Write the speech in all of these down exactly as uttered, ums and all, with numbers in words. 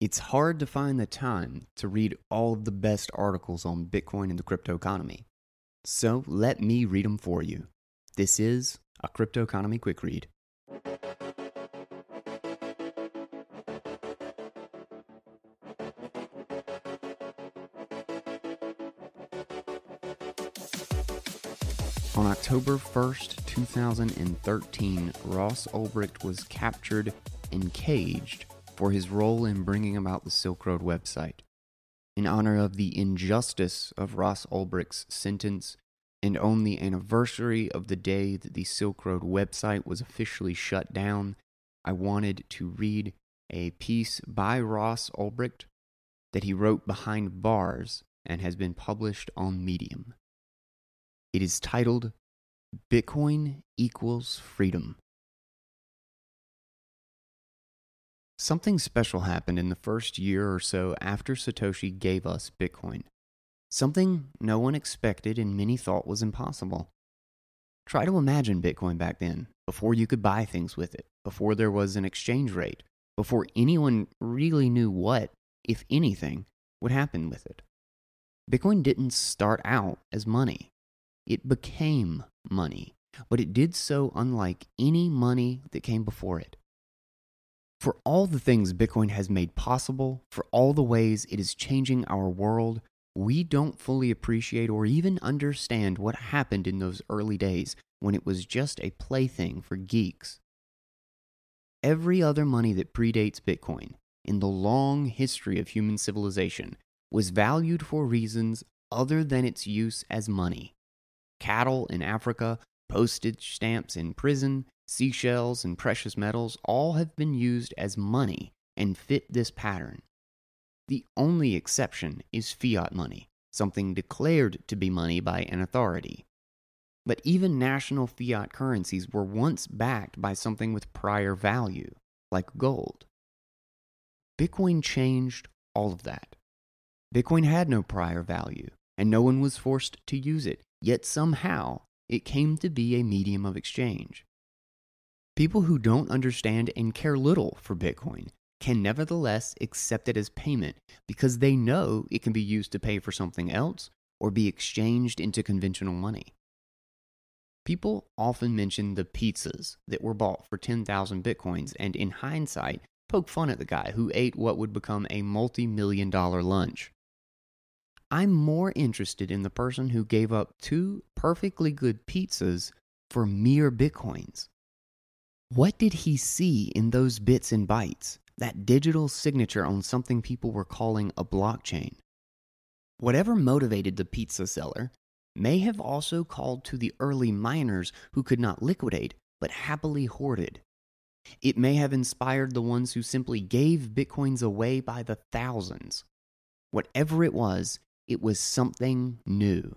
It's hard to find the time to read all of the best articles on Bitcoin and the crypto economy. So let me read them for you. This is a Crypto Economy Quick Read. On October first, two thousand thirteen, Ross Ulbricht was captured and caged for his role in bringing about the Silk Road website. In honor of the injustice of Ross Ulbricht's sentence, and on the anniversary of the day that the Silk Road website was officially shut down, I wanted to read a piece by Ross Ulbricht that he wrote behind bars and has been published on Medium. It is titled, Bitcoin Equals Freedom. Something special happened in the first year or so after Satoshi gave us Bitcoin. Something no one expected and many thought was impossible. Try to imagine Bitcoin back then, before you could buy things with it, before there was an exchange rate, before anyone really knew what, if anything, would happen with it. Bitcoin didn't start out as money. It became money, but it did so unlike any money that came before it. For all the things Bitcoin has made possible, for all the ways it is changing our world, we don't fully appreciate or even understand what happened in those early days when it was just a plaything for geeks. Every other money that predates Bitcoin in the long history of human civilization was valued for reasons other than its use as money. Cattle in Africa, postage stamps in prison, seashells and precious metals all have been used as money and fit this pattern. The only exception is fiat money, something declared to be money by an authority. But even national fiat currencies were once backed by something with prior value, like gold. Bitcoin changed all of that. Bitcoin had no prior value, and no one was forced to use it, yet somehow it came to be a medium of exchange. People who don't understand and care little for Bitcoin can nevertheless accept it as payment because they know it can be used to pay for something else or be exchanged into conventional money. People often mention the pizzas that were bought for ten thousand Bitcoins and in hindsight poke fun at the guy who ate what would become a multi-million dollar lunch. I'm more interested in the person who gave up two perfectly good pizzas for mere Bitcoins. What did he see in those bits and bytes, that digital signature on something people were calling a blockchain? Whatever motivated the pizza seller may have also called to the early miners who could not liquidate but happily hoarded. It may have inspired the ones who simply gave Bitcoins away by the thousands. Whatever it was, it was something new.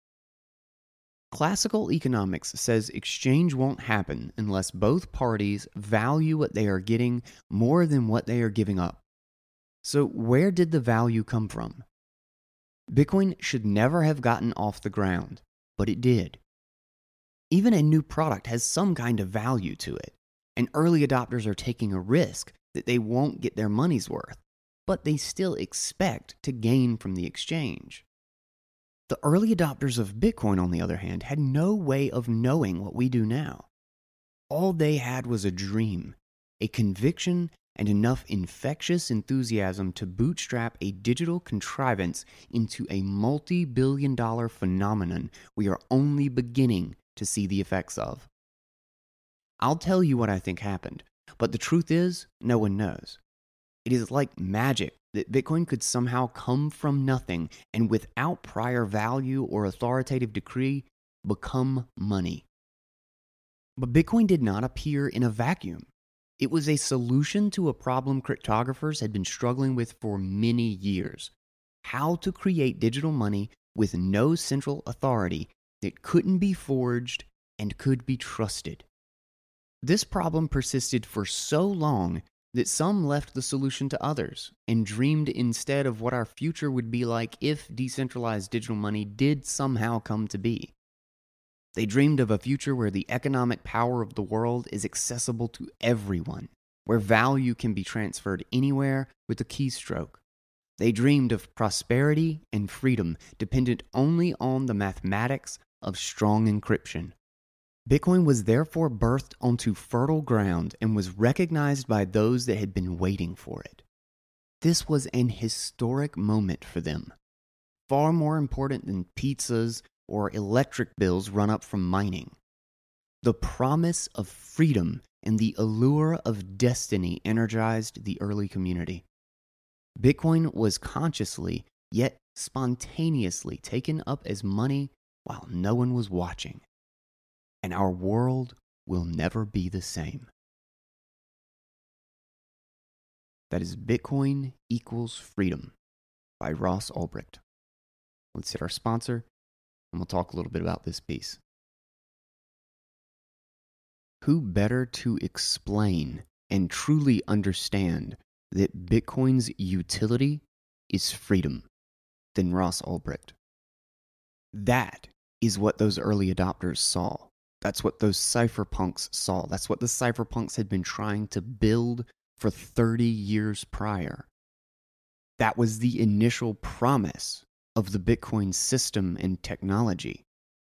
Classical economics says exchange won't happen unless both parties value what they are getting more than what they are giving up. So where did the value come from? Bitcoin should never have gotten off the ground, but it did. Even a new product has some kind of value to it, and early adopters are taking a risk that they won't get their money's worth, but they still expect to gain from the exchange. The early adopters of Bitcoin, on the other hand, had no way of knowing what we do now. All they had was a dream, a conviction, and enough infectious enthusiasm to bootstrap a digital contrivance into a multi-billion dollar phenomenon we are only beginning to see the effects of. I'll tell you what I think happened, but the truth is, no one knows. It is like magic that Bitcoin could somehow come from nothing and without prior value or authoritative decree, become money. But Bitcoin did not appear in a vacuum. It was a solution to a problem cryptographers had been struggling with for many years. How to create digital money with no central authority that couldn't be forged and could be trusted. This problem persisted for so long that some left the solution to others and dreamed instead of what our future would be like if decentralized digital money did somehow come to be. They dreamed of a future where the economic power of the world is accessible to everyone, where value can be transferred anywhere with a keystroke. They dreamed of prosperity and freedom dependent only on the mathematics of strong encryption. Bitcoin was therefore birthed onto fertile ground and was recognized by those that had been waiting for it. This was an historic moment for them, far more important than pizzas or electric bills run up from mining. The promise of freedom and the allure of destiny energized the early community. Bitcoin was consciously, yet spontaneously taken up as money while no one was watching. And our world will never be the same. That is Bitcoin Equals Freedom by Ross Ulbricht. Let's hit our sponsor, and we'll talk a little bit about this piece. Who better to explain and truly understand that Bitcoin's utility is freedom than Ross Ulbricht? That is what those early adopters saw. That's what those cypherpunks saw. That's what the cypherpunks had been trying to build for thirty years prior. That was the initial promise of the Bitcoin system and technology,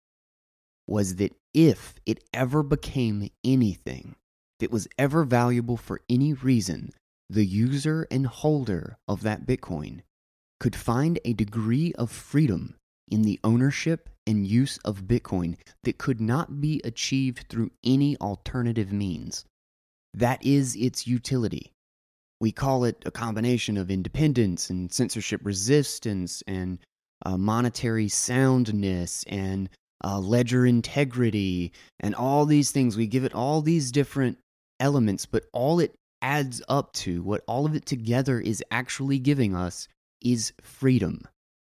was that if it ever became anything that was ever valuable for any reason, the user and holder of that Bitcoin could find a degree of freedom in the ownership and use of Bitcoin that could not be achieved through any alternative means. That is its utility. We call it a combination of independence and censorship resistance and uh, monetary soundness and uh, ledger integrity and all these things. We give it all these different elements, but all it adds up to, what all of it together is actually giving us, is freedom.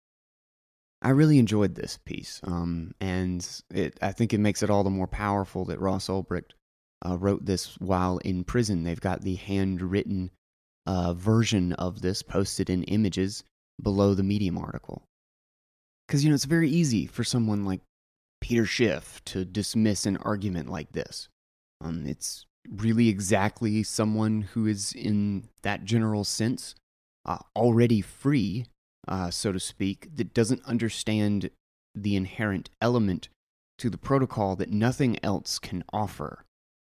I really enjoyed this piece, um, and it, I think it makes it all the more powerful that Ross Ulbricht uh, wrote this while in prison. They've got the handwritten uh, version of this posted in images below the Medium article. Because, you know, it's very easy for someone like Peter Schiff to dismiss an argument like this. Um, it's really exactly someone who is, in that general sense, uh, already free, Uh, so to speak, that doesn't understand the inherent element to the protocol that nothing else can offer.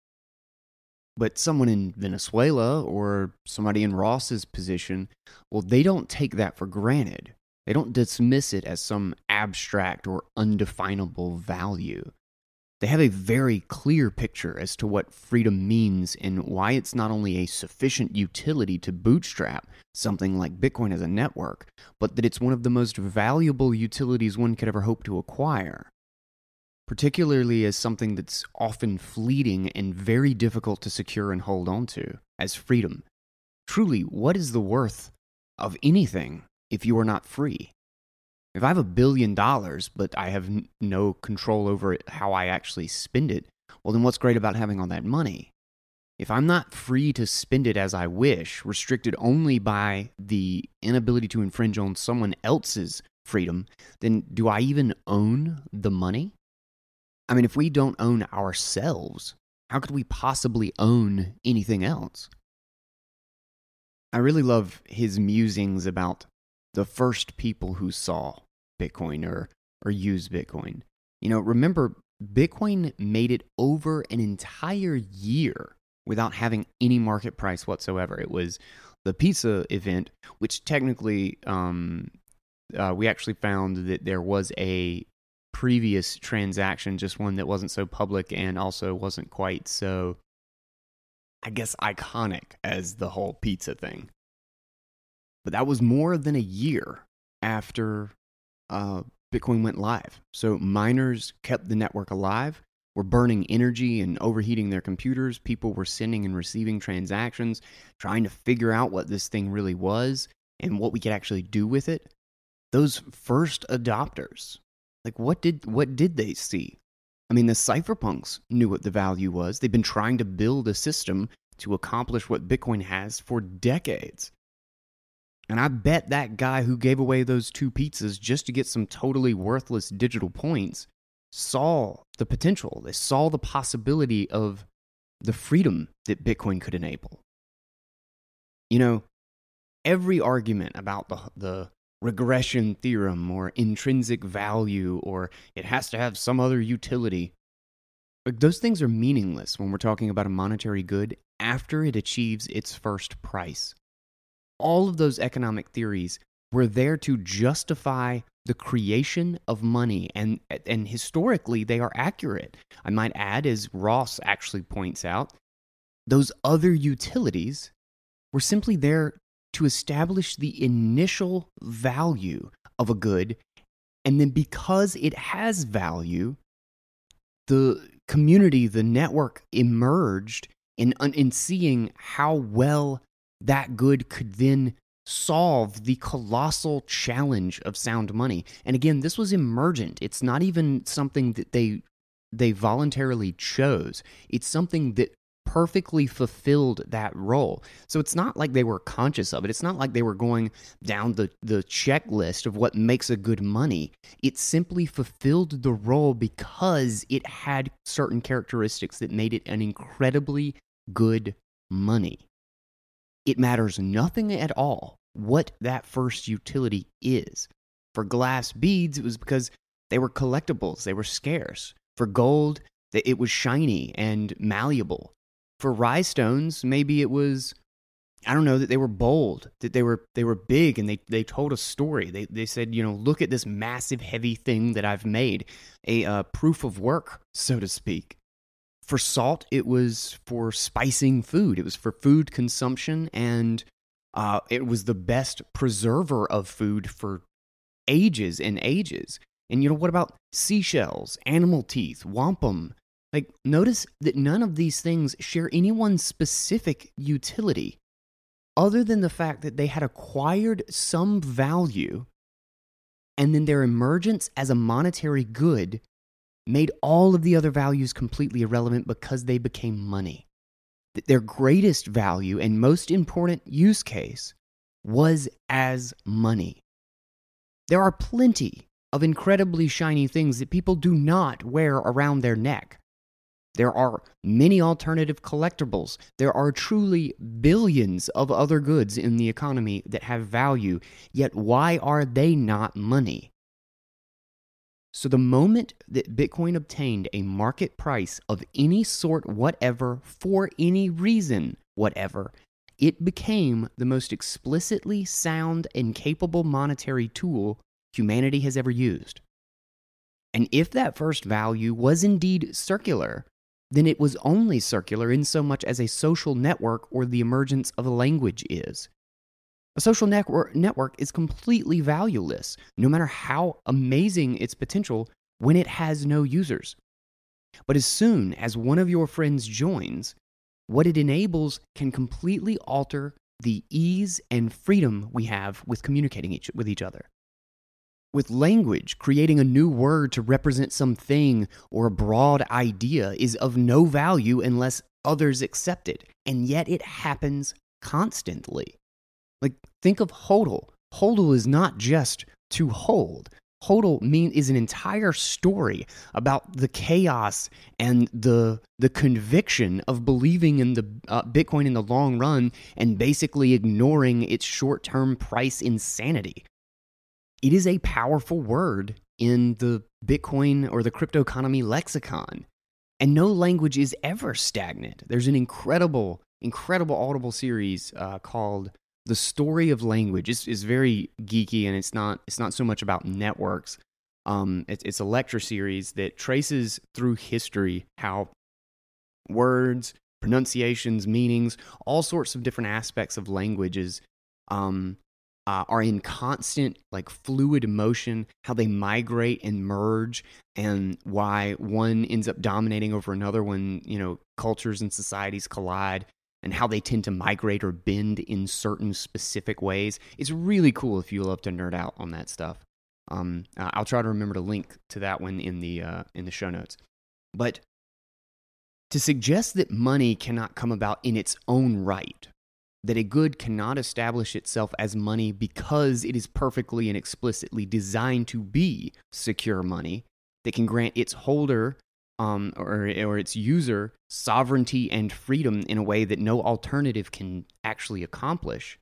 But someone in Venezuela or somebody in Ross's position, well, they don't take that for granted. They don't dismiss it as some abstract or undefinable value. They have a very clear picture as to what freedom means and why it's not only a sufficient utility to bootstrap something like Bitcoin as a network, but that it's one of the most valuable utilities one could ever hope to acquire, particularly as something that's often fleeting and very difficult to secure and hold on to, as freedom. Truly, what is the worth of anything if you are not free? If I have a billion dollars, but I have n- no control over it, how I actually spend it, well, then what's great about having all that money? If I'm not free to spend it as I wish, restricted only by the inability to infringe on someone else's freedom, then do I even own the money? I mean, if we don't own ourselves, how could we possibly own anything else? I really love his musings about the first people who saw Bitcoin or, or used Bitcoin. You know, remember, Bitcoin made it over an entire year without having any market price whatsoever. It was the pizza event, which technically um, uh, we actually found that there was a previous transaction, just one that wasn't so public and also wasn't quite so, I guess, iconic as the whole pizza thing. But that was more than a year after uh, Bitcoin went live. So miners kept the network alive, were burning energy and overheating their computers. People were sending and receiving transactions, trying to figure out what this thing really was and what we could actually do with it. Those first adopters, like what did what did they see? I mean, the cypherpunks knew what the value was. They've been trying to build a system to accomplish what Bitcoin has for decades. And I bet that guy who gave away those two pizzas just to get some totally worthless digital points saw the potential. They saw the possibility of the freedom that Bitcoin could enable. You know, every argument about the, the regression theorem or intrinsic value or it has to have some other utility, like, those things are meaningless when we're talking about a monetary good after it achieves its first price. All of those economic theories were there to justify the creation of money, and and historically they are accurate. I might add, as Ross actually points out, those other utilities were simply there to establish the initial value of a good, and then because it has value, the community, the network emerged in, in seeing how well that good could then solve the colossal challenge of sound money. And again, this was emergent. It's not even something that they they voluntarily chose. It's something that perfectly fulfilled that role. So it's not like they were conscious of it. It's not like they were going down the, the checklist of what makes a good money. It simply fulfilled the role because it had certain characteristics that made it an incredibly good money. It matters nothing at all what that first utility is. For glass beads, it was because they were collectibles, they were scarce. For gold, it was shiny and malleable. For rhinestones, maybe it was, I don't know, that they were bold, that they were they were big, and they, they told a story. They they said, you know, look at this massive, heavy thing that I've made, a uh, proof of work, so to speak. For salt, it was for spicing food. It was for food consumption, and uh, it was the best preserver of food for ages and ages. And, you know, what about seashells, animal teeth, wampum? Like, notice that none of these things share any one specific utility other than the fact that they had acquired some value, and then their emergence as a monetary good made all of the other values completely irrelevant because they became money. Their greatest value and most important use case was as money. There are plenty of incredibly shiny things that people do not wear around their neck. There are many alternative collectibles. There are truly billions of other goods in the economy that have value, yet why are they not money? So the moment that Bitcoin obtained a market price of any sort whatever, for any reason whatever, it became the most explicitly sound and capable monetary tool humanity has ever used. And if that first value was indeed circular, then it was only circular in so much as a social network or the emergence of a language is. A social network network is completely valueless, no matter how amazing its potential, when it has no users. But as soon as one of your friends joins, what it enables can completely alter the ease and freedom we have with communicating each, with each other. With language, creating a new word to represent something or a broad idea is of no value unless others accept it, and yet it happens constantly. Like, think of HODL. HODL is not just to hold. HODL mean, is an entire story about the chaos and the the conviction of believing in the uh, Bitcoin in the long run and basically ignoring its short-term price insanity. It is a powerful word in the Bitcoin or the crypto economy lexicon, and no language is ever stagnant. There's an incredible, incredible Audible series uh, called The Story of Language. It's, it's very geeky, and it's not it's not so much about networks. Um, it's, it's a lecture series that traces through history how words, pronunciations, meanings, all sorts of different aspects of languages um, uh, are in constant, like, fluid motion, how they migrate and merge, and why one ends up dominating over another when, you know, cultures and societies collide, and how they tend to migrate or bend in certain specific ways. It's really cool if you love to nerd out on that stuff. Um, I'll try to remember to link to that one in the uh, in the show notes. But to suggest that money cannot come about in its own right, that a good cannot establish itself as money because it is perfectly and explicitly designed to be secure money that can grant its holder um, or, or its user sovereignty and freedom in a way that no alternative can actually accomplish.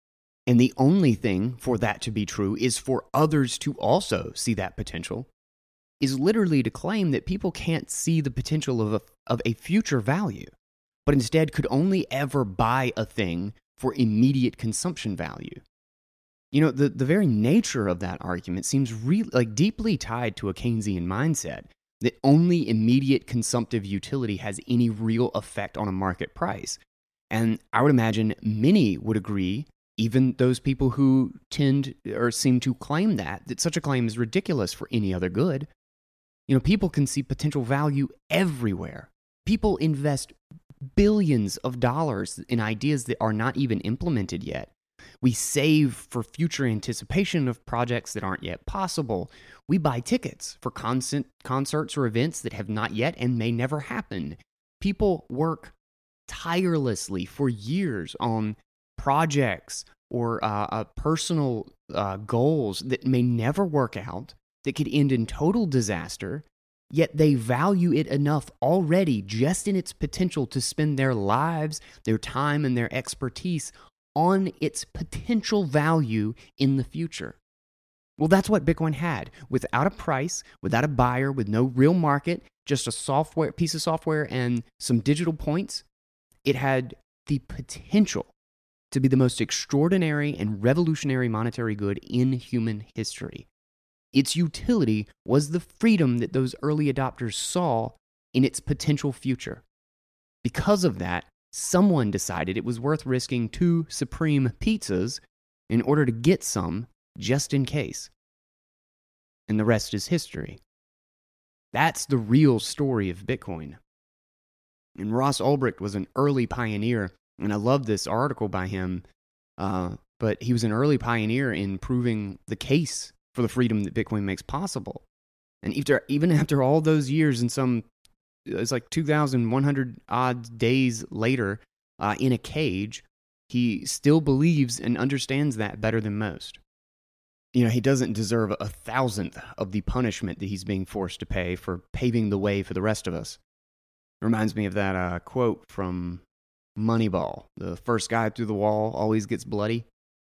And the only thing for that to be true is for others to also see that potential, is literally to claim that people can't see the potential of a, of a future value, but instead could only ever buy a thing for immediate consumption value. You know, the, the very nature of that argument seems really like deeply tied to a Keynesian mindset that only immediate consumptive utility has any real effect on a market price. And I would imagine many would agree, even those people who tend or seem to claim that, that such a claim is ridiculous for any other good. You know, people can see potential value everywhere. People invest billions of dollars in ideas that are not even implemented yet. We save for future anticipation of projects that aren't yet possible. We buy tickets for concert, concerts or events that have not yet and may never happen. People work tirelessly for years on projects or uh, uh, personal uh, goals that may never work out, that could end in total disaster, yet they value it enough already just in its potential to spend their lives, their time, and their expertise on its potential value in the future. Well, that's what Bitcoin had. Without a price, without a buyer, with no real market, just a software piece of software and some digital points, it had the potential to be the most extraordinary and revolutionary monetary good in human history. Its utility was the freedom that those early adopters saw in its potential future. Because of that, someone decided it was worth risking two supreme pizzas in order to get some just in case. And the rest is history. That's the real story of Bitcoin. And Ross Ulbricht was an early pioneer, and I love this article by him, uh, but he was an early pioneer in proving the case for the freedom that Bitcoin makes possible. And after, even after all those years and some, it's like two thousand one hundred odd days later uh, in a cage, he still believes and understands that better than most. You know, he doesn't deserve a thousandth of the punishment that he's being forced to pay for paving the way for the rest of us. It reminds me of that uh, quote from Moneyball: the first guy through the wall always gets bloody.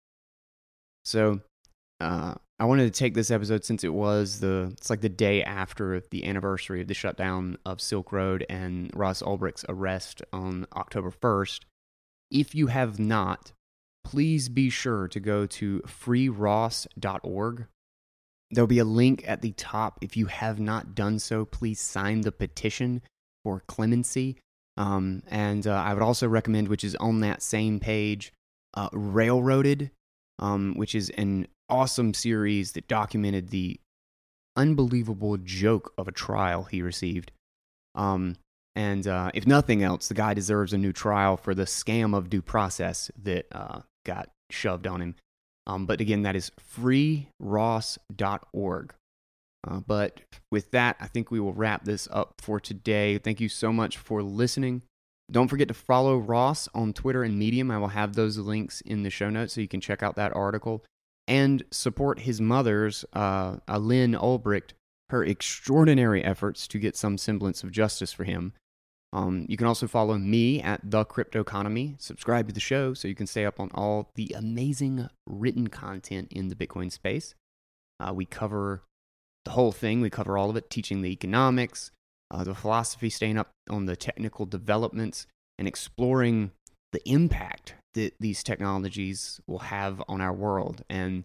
So, uh, I wanted to take this episode since it was the, it's like the day after the anniversary of the shutdown of Silk Road and Ross Ulbricht's arrest on October first. If you have not, please be sure to go to free ross dot org. There'll be a link at the top. If you have not done so, please sign the petition for clemency. Um, and uh, I would also recommend, which is on that same page, uh, Railroaded, um, which is an awesome series that documented the unbelievable joke of a trial he received. Um, and uh, if nothing else, the guy deserves a new trial for the scam of due process that uh, got shoved on him. Um, but again, that is free ross dot org. Uh, but with that, I think we will wrap this up for today. Thank you so much for listening. Don't forget to follow Ross on Twitter and Medium. I will have those links in the show notes so you can check out that article. And support his mother's, uh, Lynn Ulbricht, her extraordinary efforts to get some semblance of justice for him. Um, you can also follow me at The Cryptoconomy. Subscribe to the show so you can stay up on all the amazing written content in the Bitcoin space. Uh, we cover the whole thing. We cover all of it, teaching the economics, uh, the philosophy, staying up on the technical developments, and exploring the impact that these technologies will have on our world. And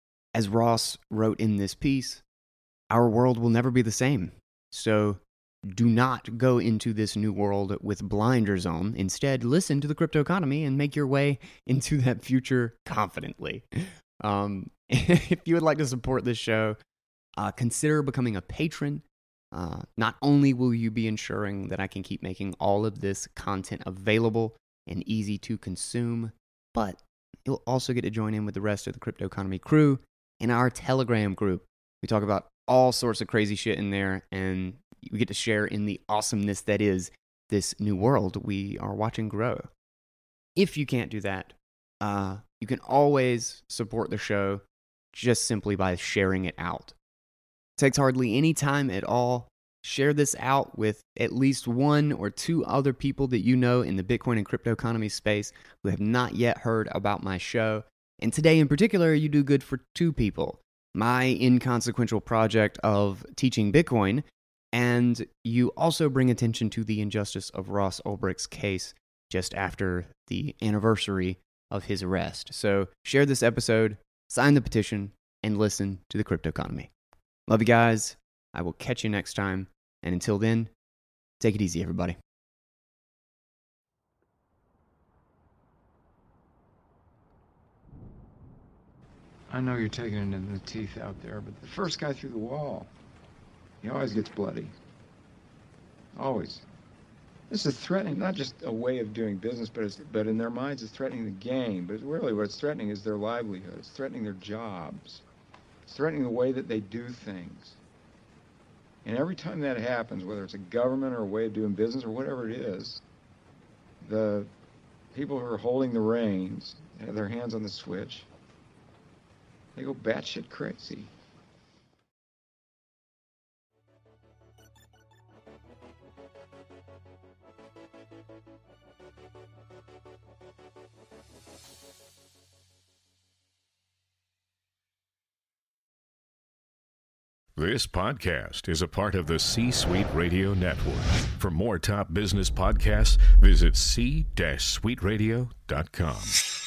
as Ross wrote in this piece, our world will never be the same. So do not go into this new world with blinders on. Instead, listen to the Cryptoconomy and make your way into that future confidently. Um, if you would like to support this show, uh, consider becoming a patron. Uh, not only will you be ensuring that I can keep making all of this content available and easy to consume, but you'll also get to join in with the rest of the Cryptoconomy crew in our Telegram group. We talk about all sorts of crazy shit in there, and we get to share in the awesomeness that is this new world we are watching grow. If you can't do that, uh, you can always support the show just simply by sharing it out. It takes hardly any time at all. Share this out with at least one or two other people that you know in the Bitcoin and crypto economy space who have not yet heard about my show. And today in particular, you do good for two people. My inconsequential project of teaching Bitcoin, and you also bring attention to the injustice of Ross Ulbricht's case just after the anniversary of his arrest. So share this episode, sign the petition, and listen to the crypto economy. Love you guys. I will catch you next time. And until then, take it easy, everybody. I know you're taking it in the teeth out there, but the first guy through the wall, he always gets bloody. Always. This is threatening, not just a way of doing business, but it's, but in their minds it's threatening the game. But really what it's threatening is their livelihood. It's threatening their jobs. It's threatening the way that they do things. And every time that happens, whether it's a government or a way of doing business or whatever it is, the people who are holding the reins, have their hands on the switch, they go batshit crazy. This podcast is a part of the C-Suite Radio Network. For more top business podcasts, visit c suite radio dot com.